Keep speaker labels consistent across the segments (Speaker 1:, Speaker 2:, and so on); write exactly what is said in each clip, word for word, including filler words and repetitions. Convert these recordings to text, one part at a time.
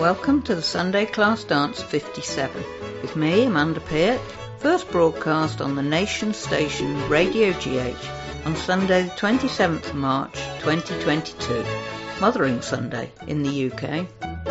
Speaker 1: Welcome to the Sunday Class Dance fifty-seven with me, Amanda Peart, first broadcast on the nation station Radio G H on Sunday the twenty-seventh of March twenty twenty-two, Mothering Sunday in the U K.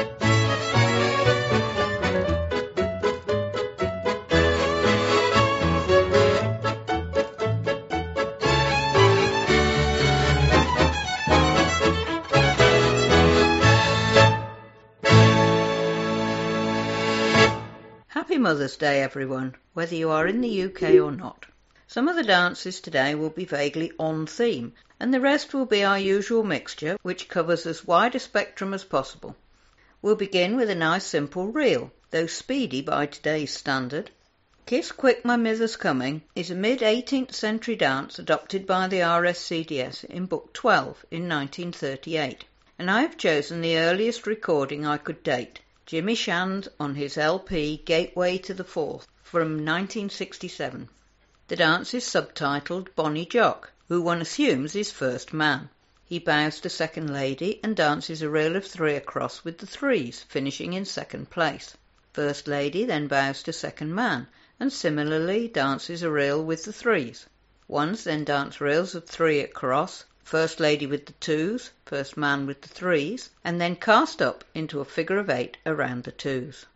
Speaker 1: Happy Mother's Day, everyone, whether you are in the U K or not. Some of the dances today will be vaguely on theme, and the rest will be our usual mixture, which covers as wide a spectrum as possible. We'll begin with a nice simple reel, though speedy by today's standard. Kiss Quick My Mither's Coming is a mid-eighteenth century dance adopted by the R S C D S in Book twelve in nineteen thirty-eight, and I have chosen the earliest recording I could date, Jimmy Shand on his L P Gateway to the Fourth from nineteen sixty-seven. The dance is subtitled Bonnie Jock, who one assumes is first man. He bows to second lady and dances a reel of three across with the threes, finishing in second place. First lady then bows to second man and similarly dances a reel with the threes. Ones then dance reels of three across, first lady with the twos, first man with the threes, and then cast up into a figure of eight around the twos.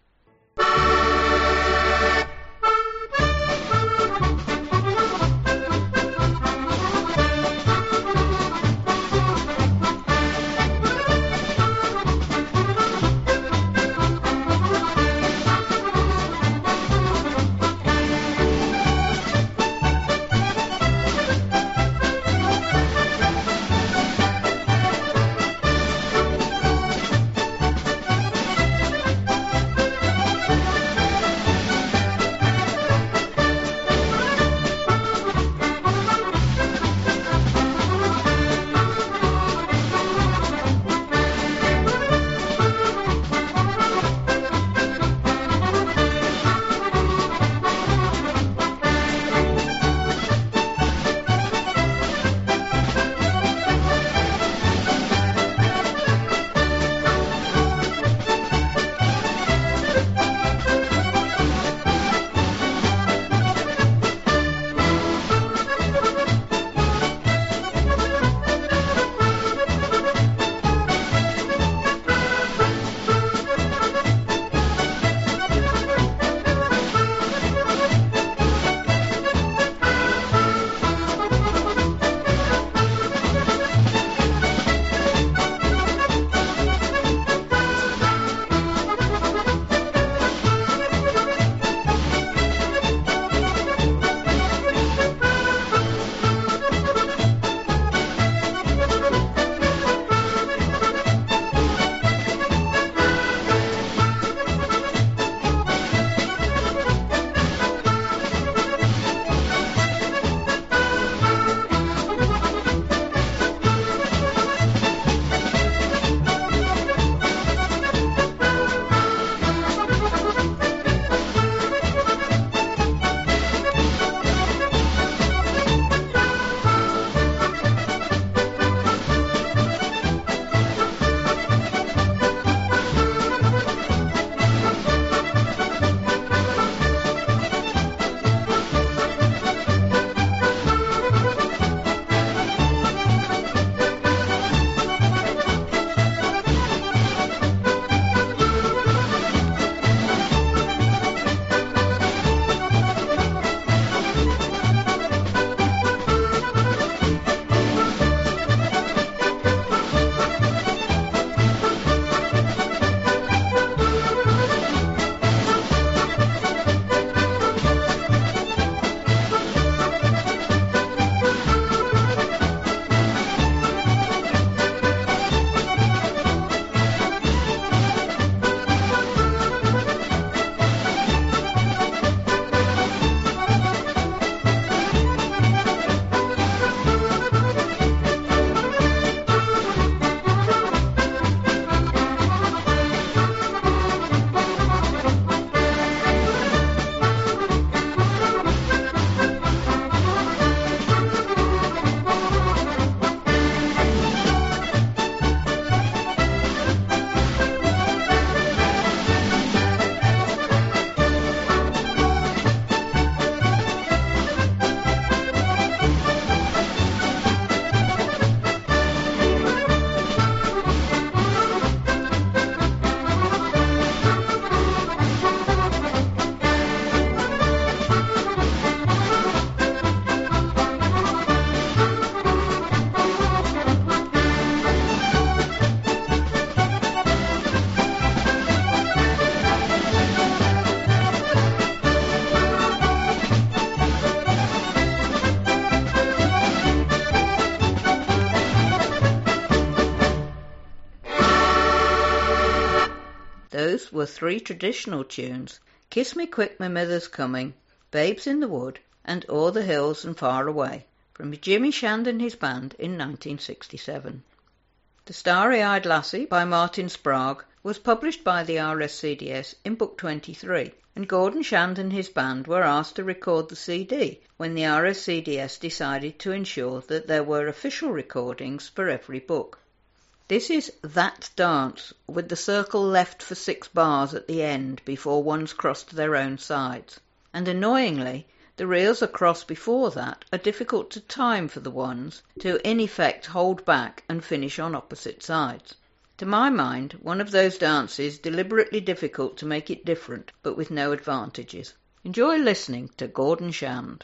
Speaker 1: Those were three traditional tunes: Kiss Me Quick, My Mither's Coming, Babes in the Wood, and O'er the Hills and Far Away, from Jimmy Shand and his band in nineteen sixty-seven. The Starry-Eyed Lassie by Martin Sprague was published by the R S C D S in Book twenty-three, and Gordon Shand and his band were asked to record the C D when the R S C D S decided to ensure that there were official recordings for every book. This is That Dance, with the circle left for six bars at the end before one's crossed their own sides. And annoyingly, the reels across before that are difficult to time for the ones to in effect hold back and finish on opposite sides. To my mind, one of those dances deliberately difficult to make it different, but with no advantages. Enjoy listening to Gordon Shand.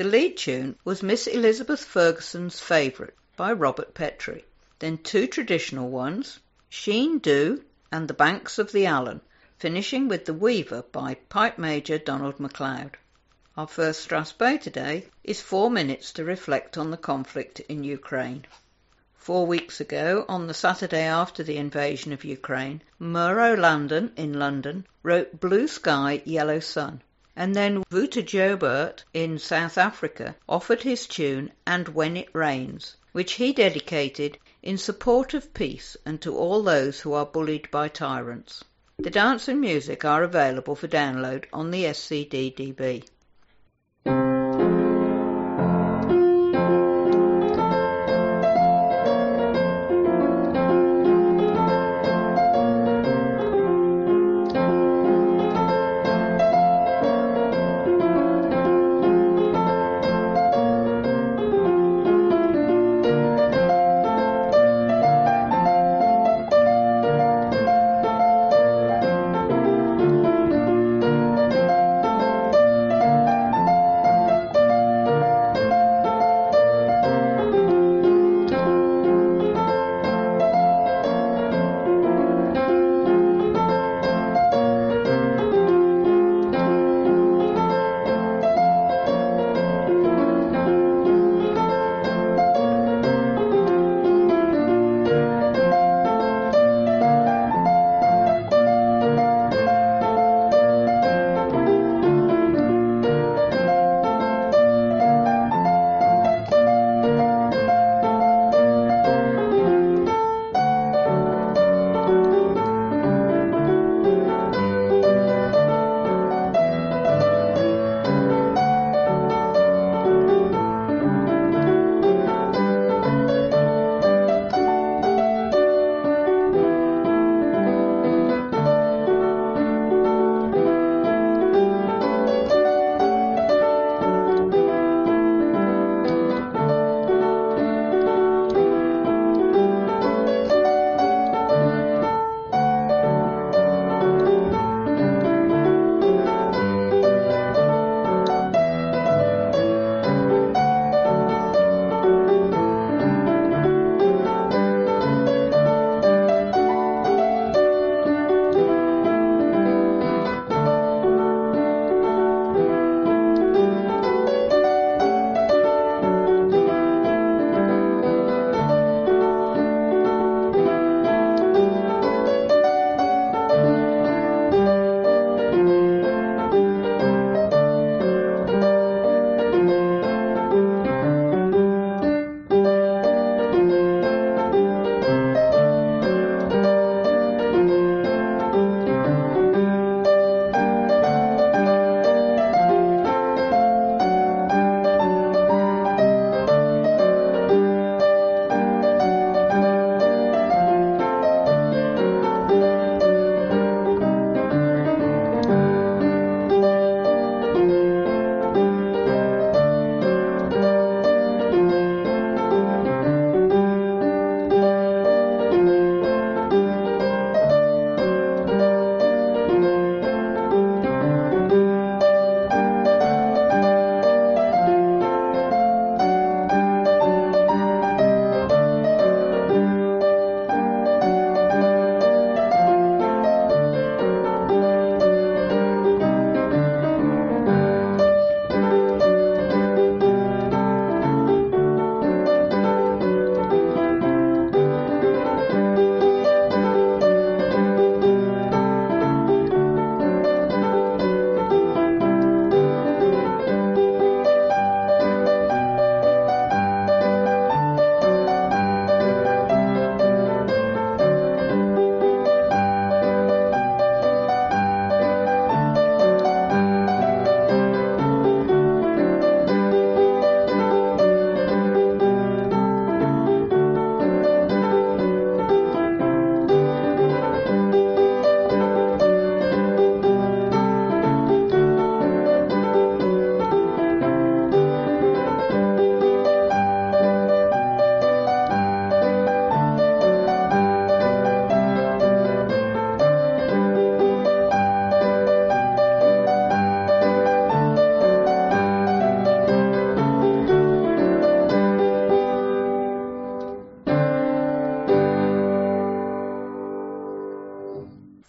Speaker 1: The lead tune was Miss Elizabeth Ferguson's Favourite by Robert Petrie. Then two traditional ones, Sheen Do and The Banks of the Allen, finishing with The Weaver by Pipe Major Donald MacLeod. Our first Strathspey today is four minutes to reflect on the conflict in Ukraine. Four weeks ago, on the Saturday after the invasion of Ukraine, Murrow Landon in London wrote Blue Sky, Yellow Sun, and then Wouter Joubert in South Africa offered his tune And When It Rains, which he dedicated in support of peace and to all those who are bullied by tyrants. The dance and music are available for download on the S C D D B.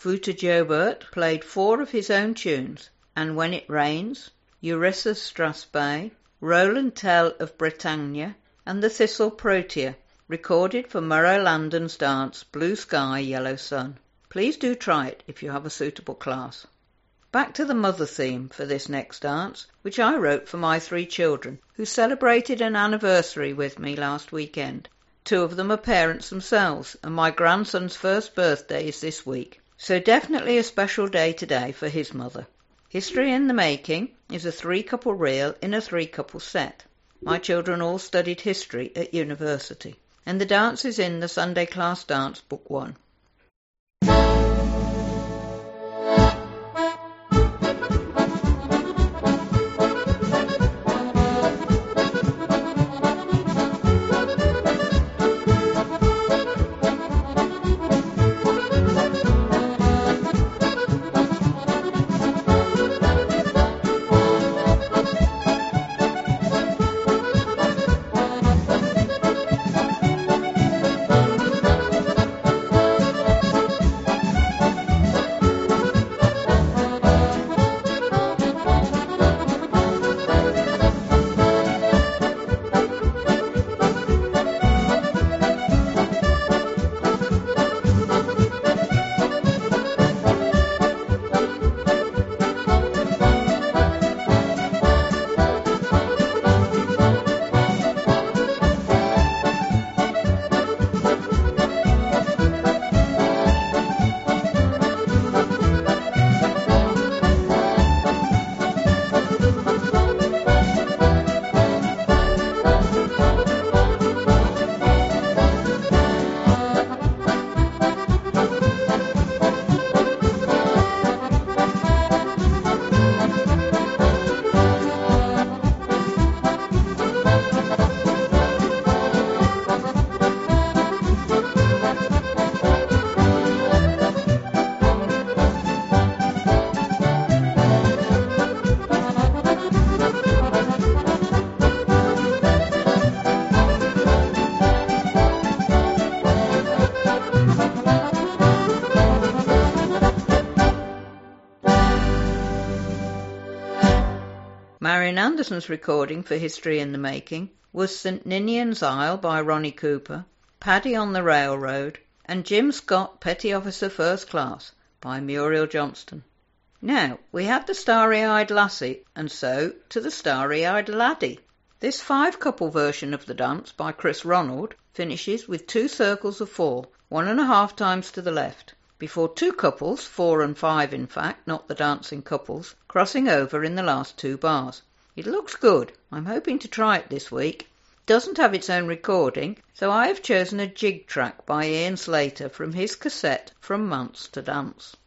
Speaker 1: Futa Jobert played four of his own tunes, And When It Rains, Eurysses Strasbay, Roland Tell of Bretagne, and the Thistle Protea, recorded for Murray Landon's dance Blue Sky, Yellow Sun. Please do try it if you have a suitable class. Back to the mother theme for this next dance, which I wrote for my three children, who celebrated an anniversary with me last weekend. Two of them are parents themselves, and my grandson's first birthday is this week, so definitely a special day today for his mother. History in the Making is a three-couple reel in a three-couple set. My children all studied history at university, and the dance is in the Sunday Class Dance Book One. Marian Anderson's recording for History in the Making was Saint Ninian's Isle by Ronnie Cooper, Paddy on the Railroad, and Jim Scott, Petty Officer First Class by Muriel Johnston. Now, we had the Starry-Eyed Lassie, and so to the Starry-Eyed Laddie. This five-couple version of the dance by Chris Ronald finishes with two circles of four, one and a half times to the left, before two couples, four and five in fact, not the dancing couples, crossing over in the last two bars. It looks good. I'm hoping to try it this week. It doesn't have its own recording, so I have chosen a jig track by Ian Slater from his cassette From Manse to Dance.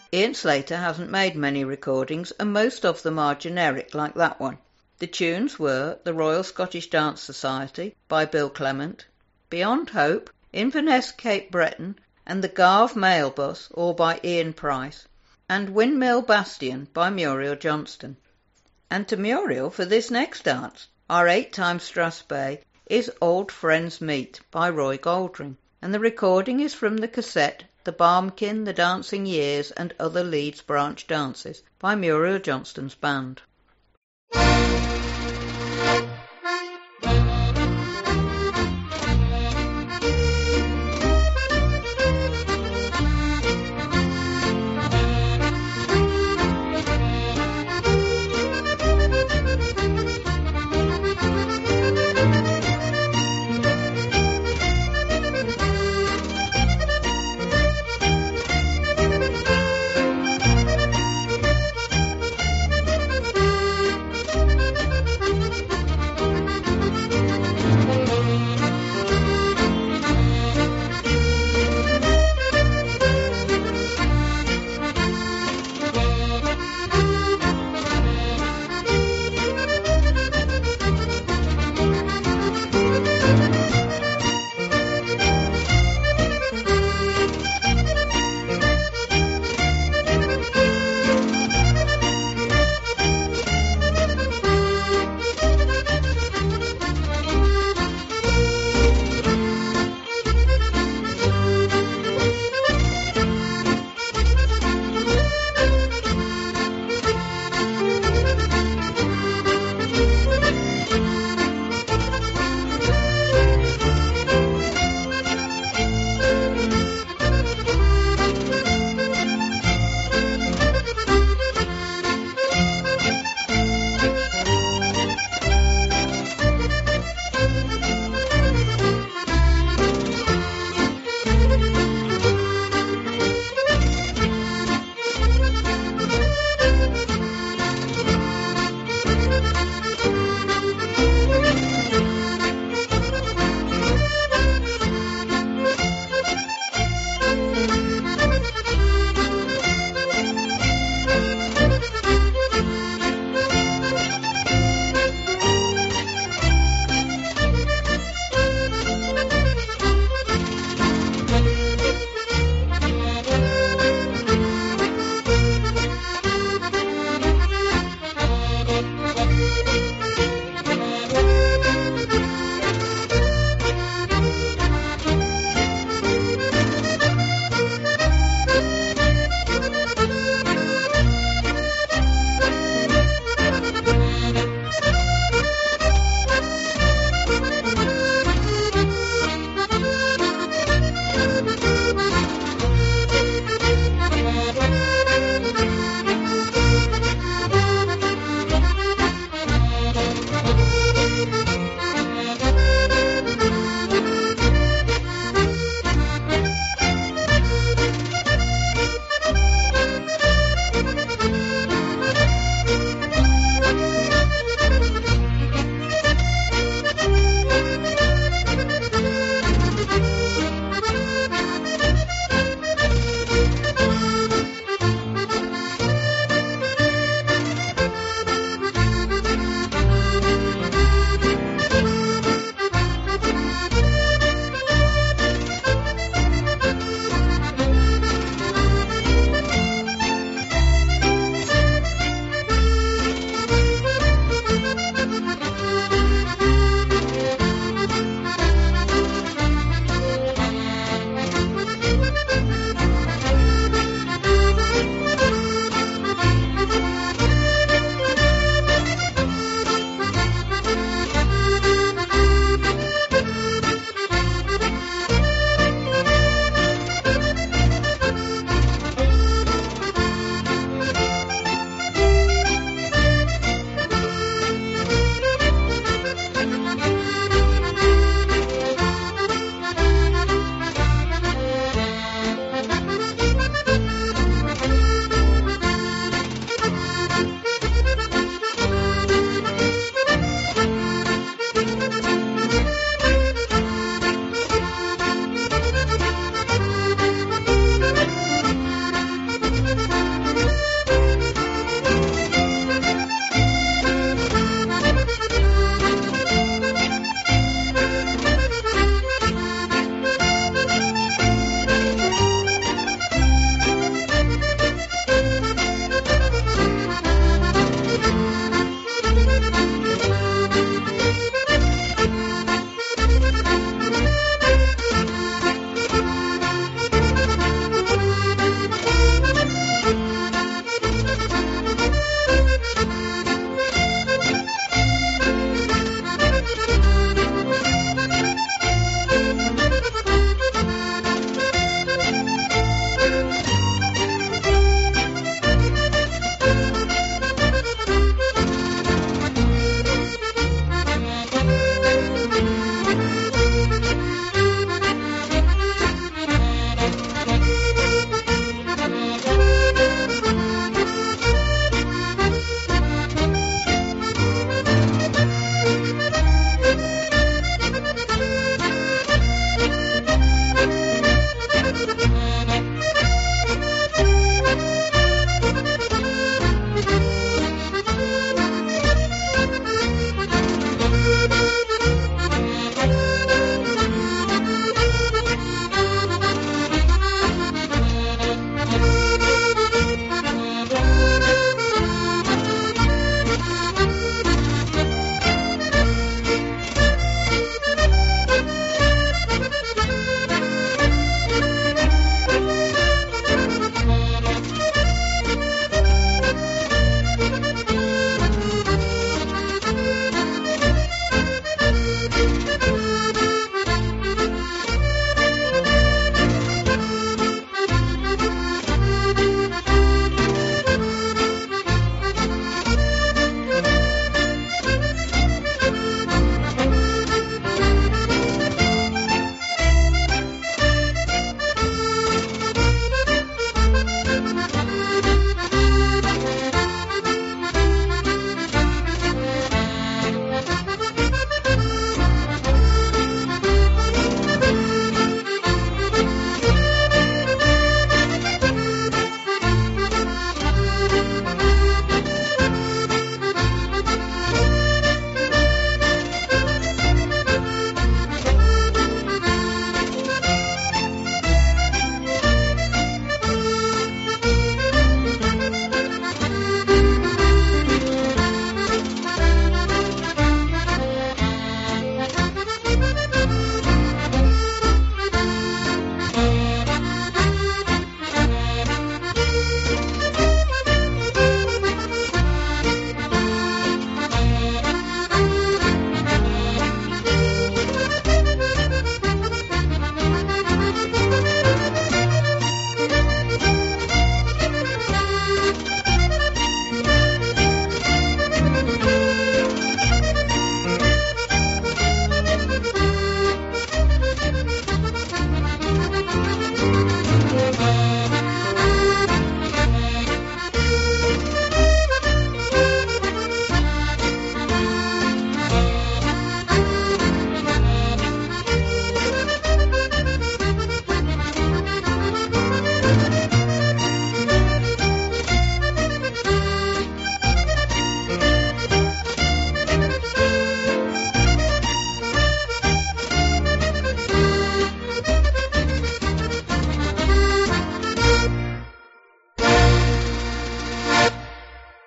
Speaker 1: Ian Slater hasn't made many recordings, and most of them are generic like that one. The tunes were The Royal Scottish Dance Society by Bill Clement, Beyond Hope, Inverness Cape Breton, and The Garve Mail Bus, all by Ian Price, and Windmill Bastion by Muriel Johnston. And to Muriel for this next dance, our eight-time Strathspey, is Old Friends Meet by Roy Goldring, and the recording is from the cassette The Barmkin, The Dancing Years and Other Leeds Branch Dances by Muriel Johnston's band.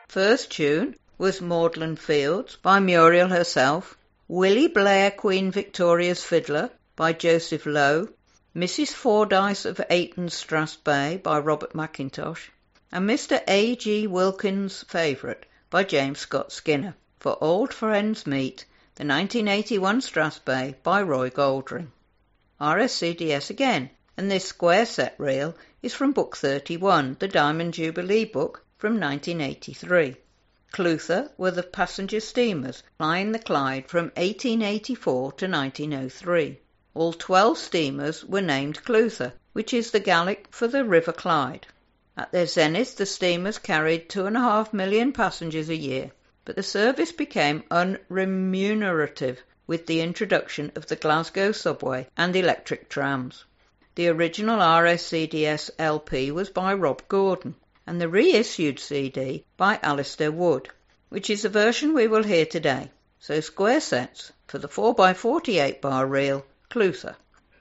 Speaker 1: First tune was Magdalen Fields by Muriel herself, Willie Blair Queen Victoria's Fiddler by Joseph Lowe, Missus Fordyce of Ayton Strathspey by Robert McIntosh, and Mister A. G. Wilkins' Favourite by James Scott Skinner. For Old Friends Meet, the nineteen eighty-one Strathspey by Roy Goldring. R S C D S again, and this square set reel is from Book thirty-one, the Diamond Jubilee book from nineteen eighty-three. Clutha were the passenger steamers plying the Clyde from eighteen eighty-four to nineteen oh three. All twelve steamers were named Clutha, which is the Gaelic for the River Clyde. At their zenith, the steamers carried two and a half million passengers a year, but the service became unremunerative with the introduction of the Glasgow subway and electric trams. The original R S C D S L P was by Rob Gordon, and the reissued C D by Alistair Wood, which is the version we will hear today. So square sets for the four by forty-eight bar reel, Clutha.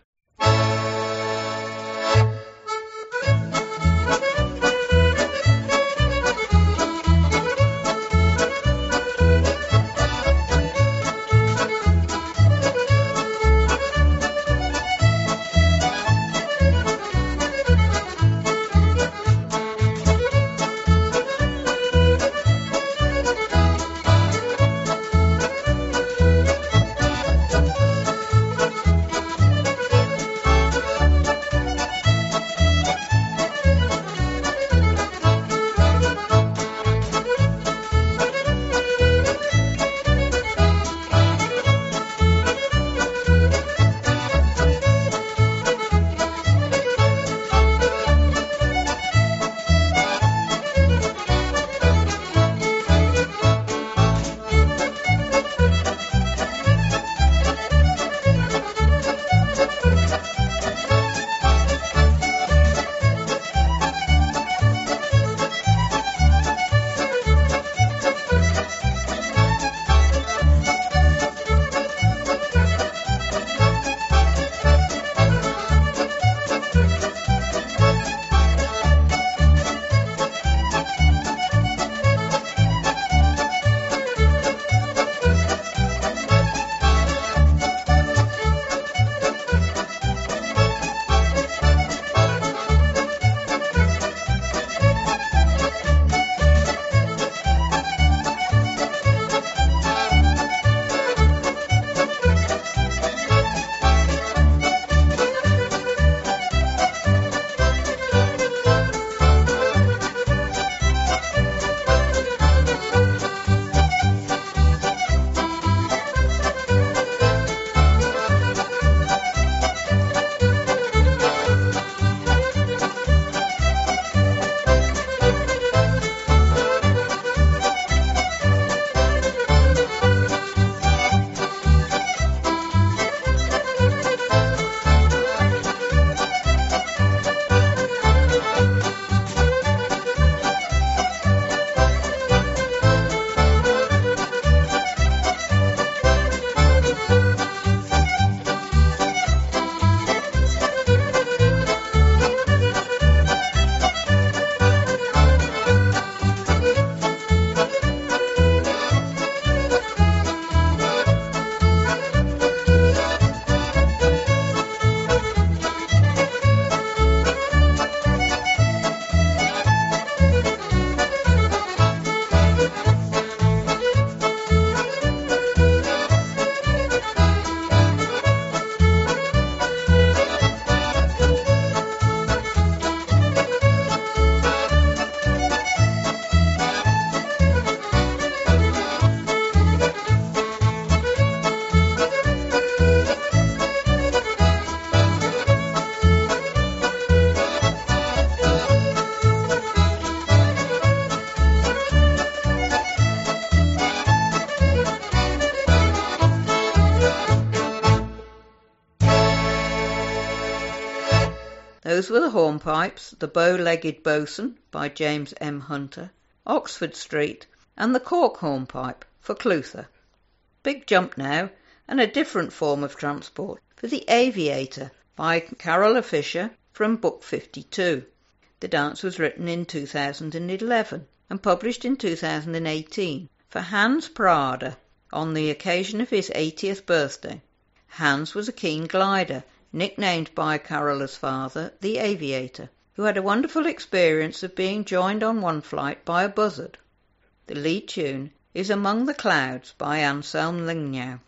Speaker 1: Those were the Hornpipes, the Bow-Legged Boatswain by James M. Hunter, Oxford Street, and the Cork Hornpipe for Clutha. Big jump now, and a different form of transport for the Aviator by Carola Fisher from Book fifty-two. The dance was written in two thousand eleven. and published in two thousand eighteen for Hans Prada on the occasion of his eightieth birthday. Hans was a keen glider, nicknamed by Carola's father the Aviator, who had a wonderful experience of being joined on one flight by a buzzard. The lead tune is Among the Clouds by Anselm Lingnow.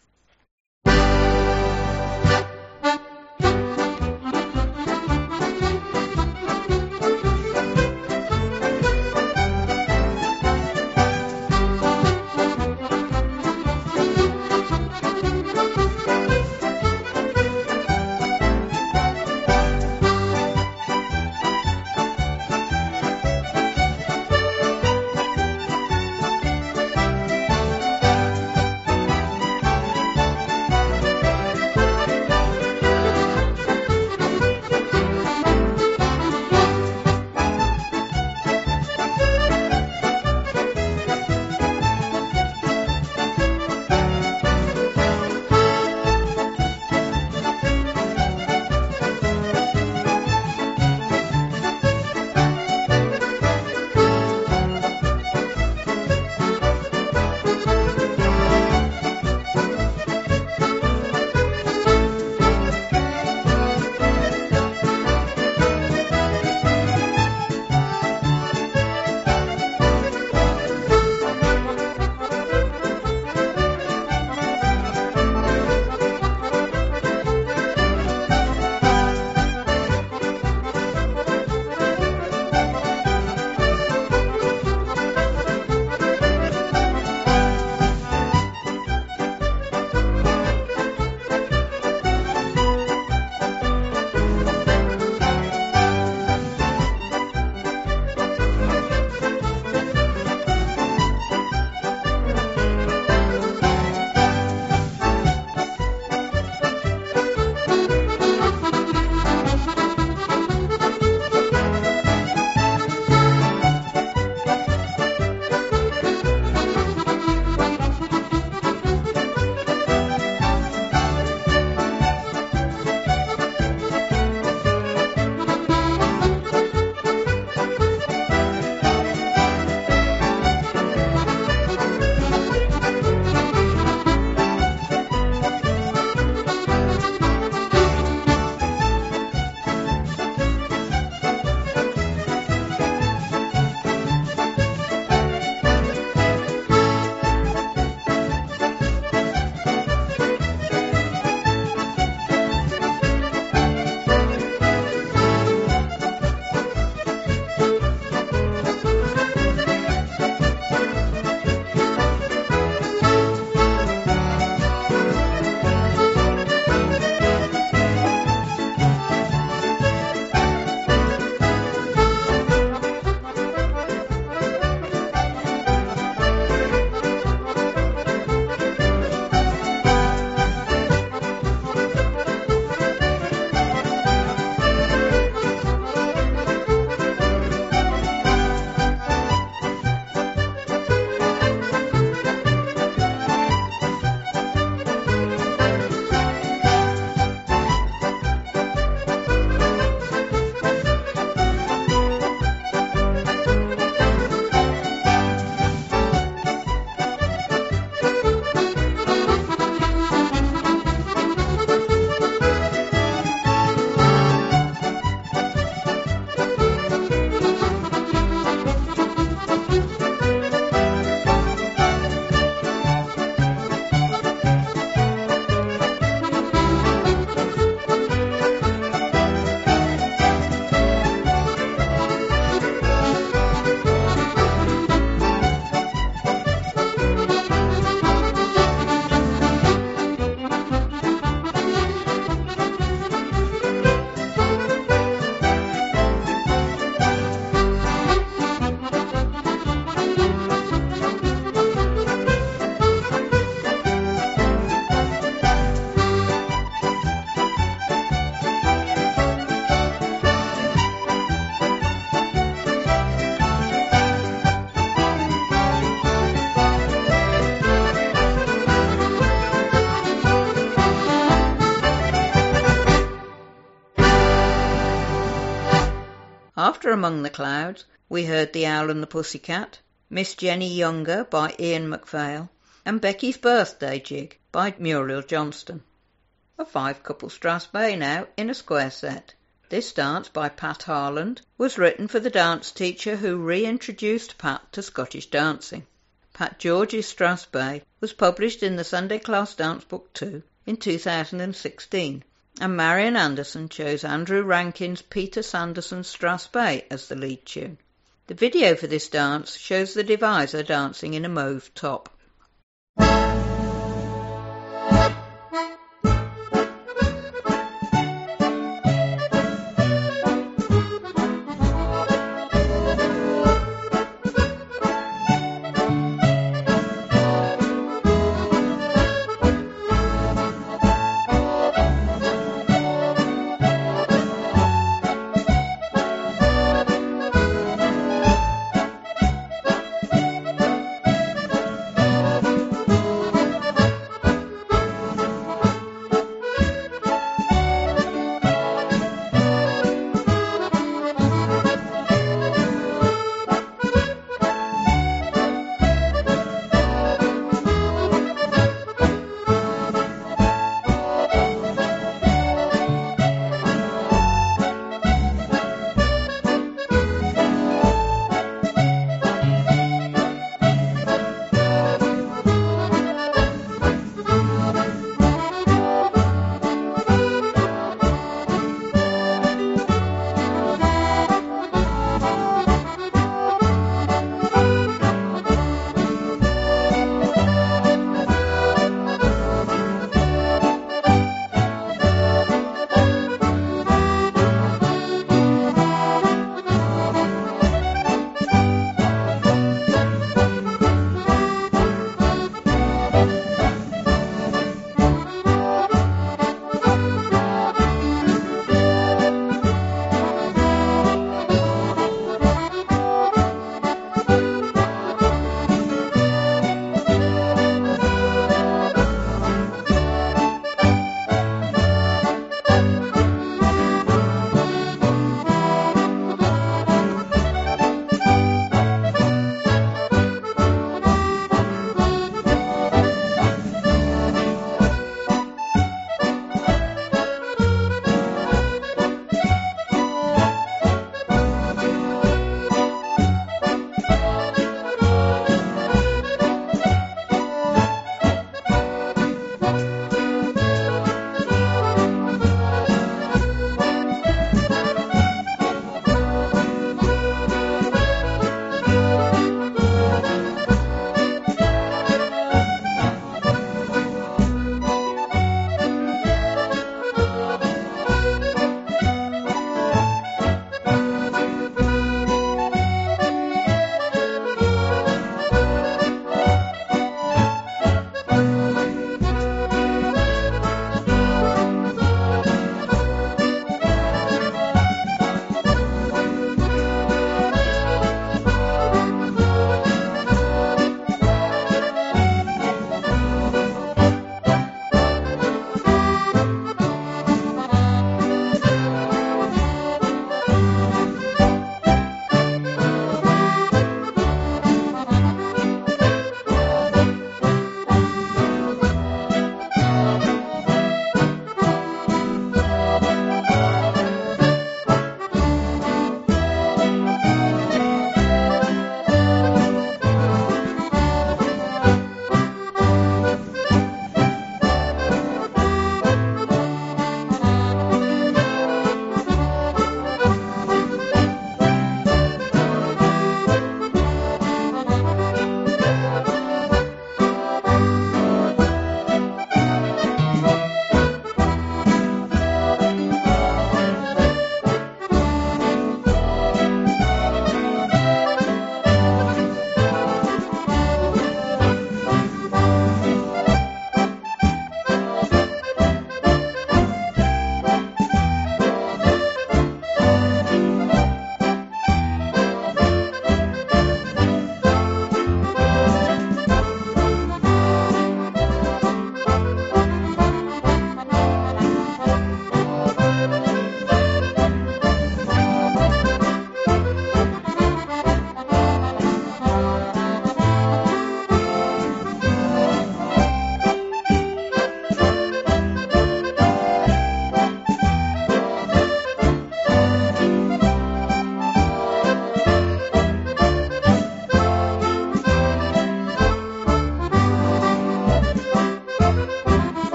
Speaker 1: After Among the Clouds, we heard The Owl and the Pussycat, Miss Jenny Younger by Ian MacPhail, and Becky's Birthday Jig by Muriel Johnston. A five-couple strathspey now in a square set. This dance by Pat Harland was written for the dance teacher who reintroduced Pat to Scottish dancing. Pat George's strathspey was published in the Sunday Class Dance Book two in two thousand sixteen, and Marian Anderson chose Andrew Rankin's Peter Sanderson's strathspey as the lead tune. The video for this dance shows the divisor dancing in a mauve top.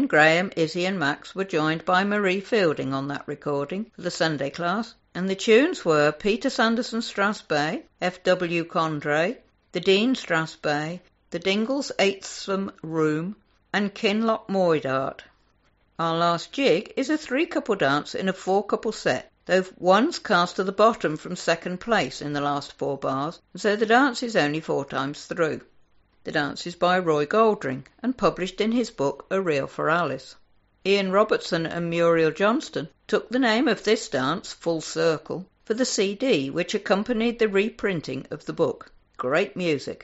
Speaker 1: Graham, Izzy and Max were joined by Marie Fielding on that recording for the Sunday class, and the tunes were Peter Sanderson Strathspey, F W Condray, the Dean Strathspey, the Dingles Eighthsome Room, and Kinloch Moydart. Our last jig is a three-couple dance in a four-couple set, though one's cast to the bottom from second place in the last four bars, and so the dance is only four times through. The dance is by Roy Goldring and published in his book A Reel for Alice. Ian Robertson and Muriel Johnston took the name of this dance, Full Circle, for the C D which accompanied the reprinting of the book. Great music.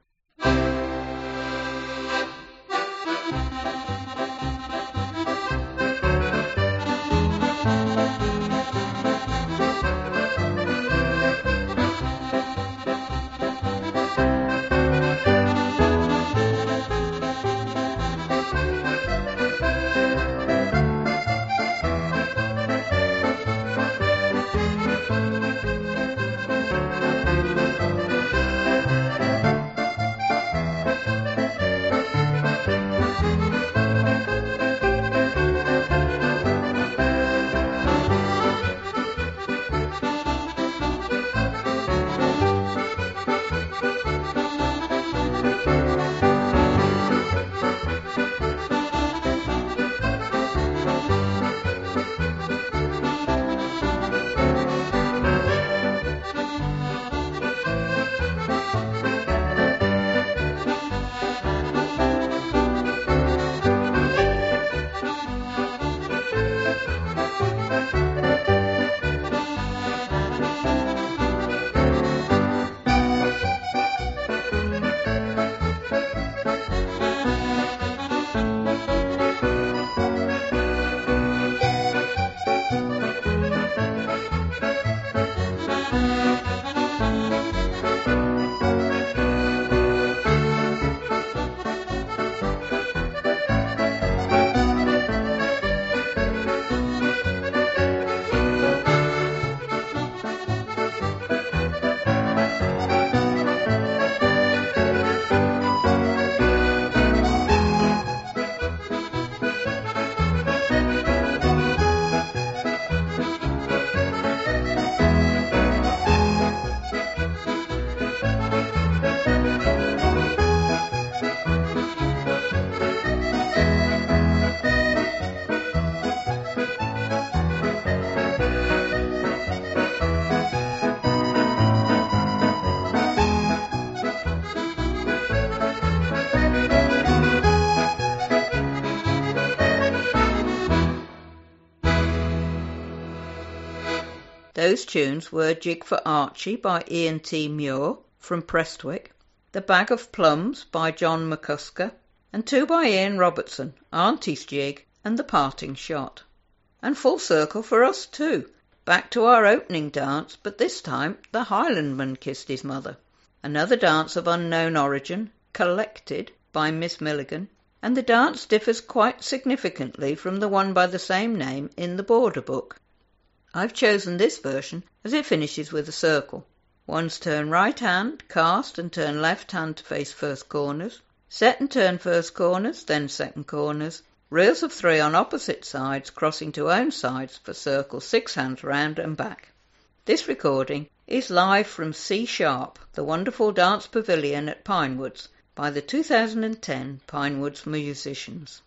Speaker 1: Those tunes were Jig for Archie by Ian T. Muir from Prestwick, The Bag of Plums by John McCusker, and two by Ian Robertson, Auntie's Jig and The Parting Shot. And Full Circle for us too, back to our opening dance, but this time the Highlandman kissed his mother. Another dance of unknown origin, Collected by Miss Milligan, and the dance differs quite significantly from the one by the same name in the Border book. I've chosen this version as it finishes with a circle. One's turn right hand, cast and turn left hand to face first corners, set and turn first corners, then second corners, reels of three on opposite sides, crossing to own sides for circle six hands round and back. This recording is live from C Sharp, the wonderful dance pavilion at Pinewoods, by the two thousand ten Pinewoods musicians.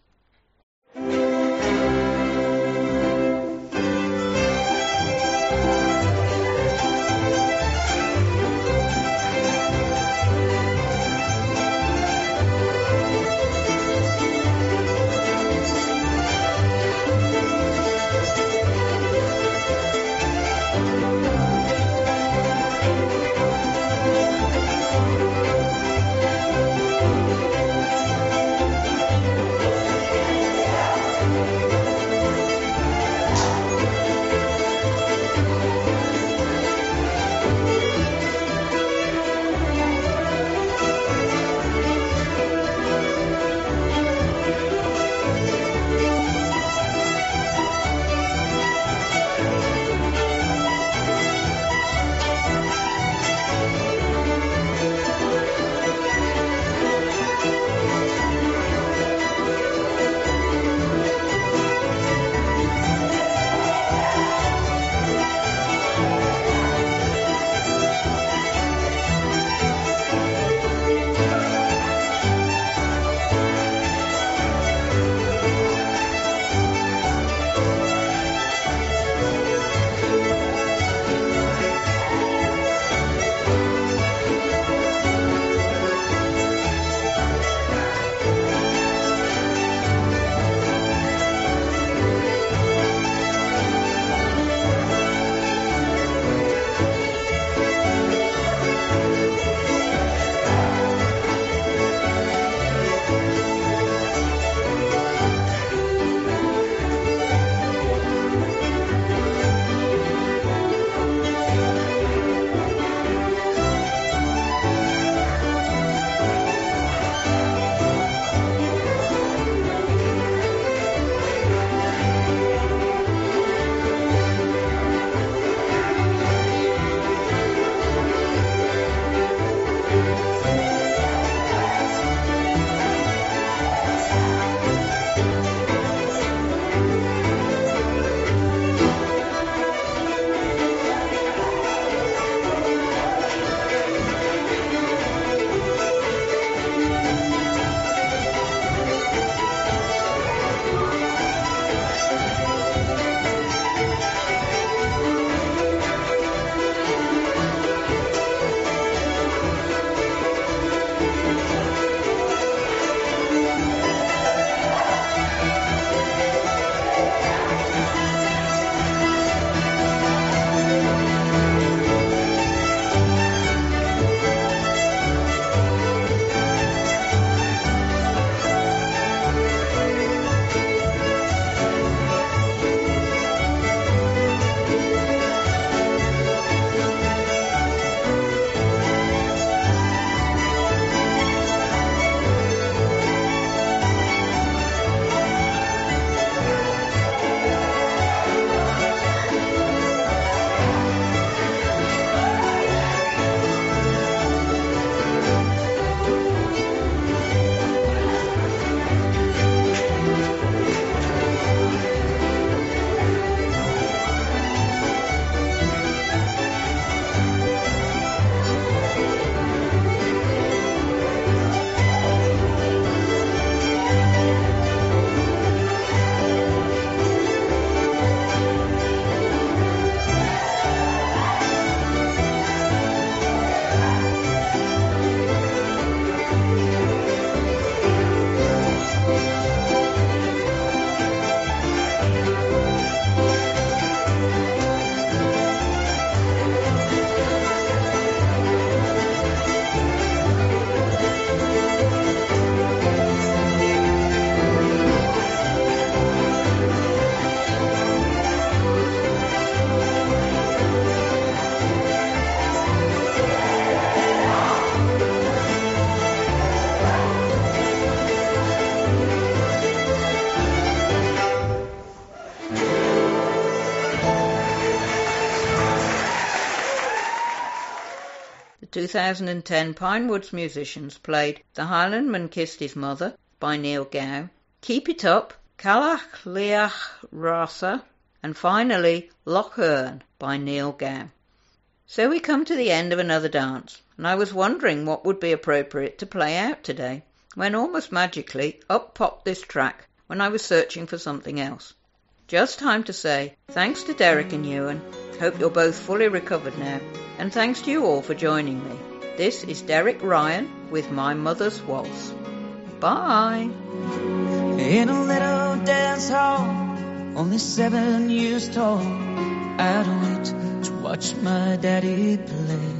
Speaker 1: two thousand ten Pinewoods musicians played The Highlandman Kissed His Mother by Neil Gow, Keep It Up, Callach Leach Rasa, and finally Loch Earn by Neil Gow. So we come to the end of another dance, and I was wondering what would be appropriate to play out today, when almost magically up popped this track when I was searching for something else. Just time to say thanks to Derek and Ewan, hope you're both fully recovered now, and thanks to you all for joining me. This is Derek Ryan with My Mother's Waltz. Bye!
Speaker 2: In a little dance hall, only seven years tall, I'd wait to watch my daddy play.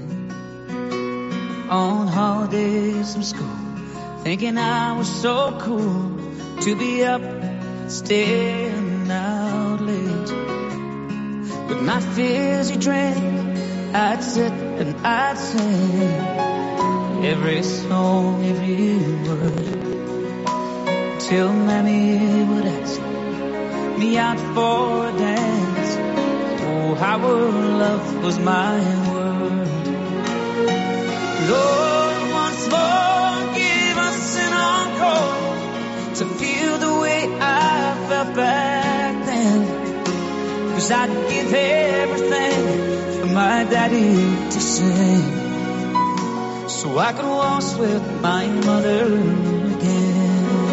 Speaker 2: On holidays from school, thinking I was so cool to be up, staying out late. With my fizzy drink, I'd sit and I'd sing every song, every word, till Mammy would ask me out for a dance. Oh, how her love was my word. Lord, once more give us an encore to feel the way I felt back then. 'Cause I'd give everything for my daddy to sing, so I could waltz with my mother again.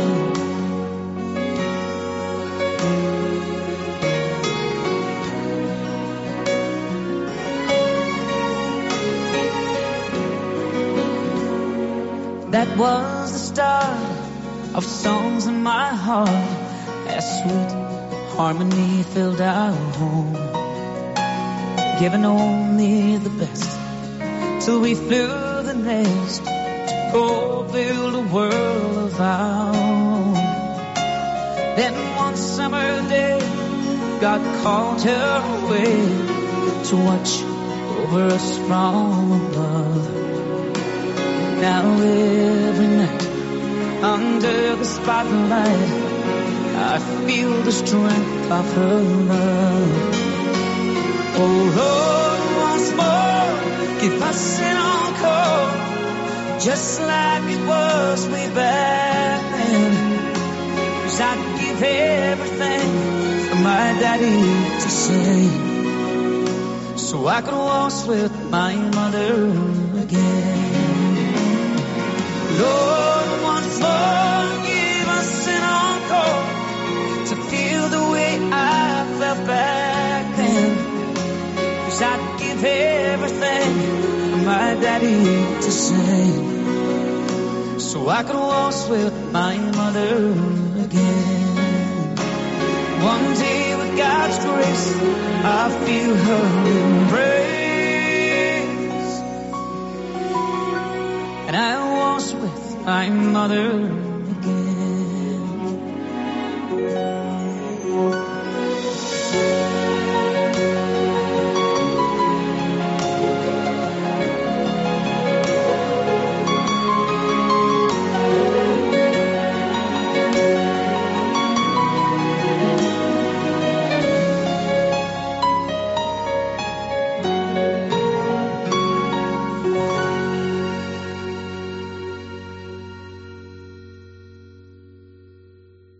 Speaker 2: That was the start of songs in my heart, as sweet harmony filled our home, giving only the best till we flew the nest to go build a world of our own. Then one summer day, God called her away to watch over us from above. Now every night, under the spotlight, I feel the strength of her love. Oh Lord, once more, give us an encore, just like it was way back then. 'Cause I'd give everything for my daddy to sing, so I could waltz with my mother again. Lord, once more, give us an encore to feel the way I felt back then. 'Cause I'd give everything for my daddy to sing, so I could waltz with my mother again. One day with God's grace, I'll feel her embrace, and I waltz with my mother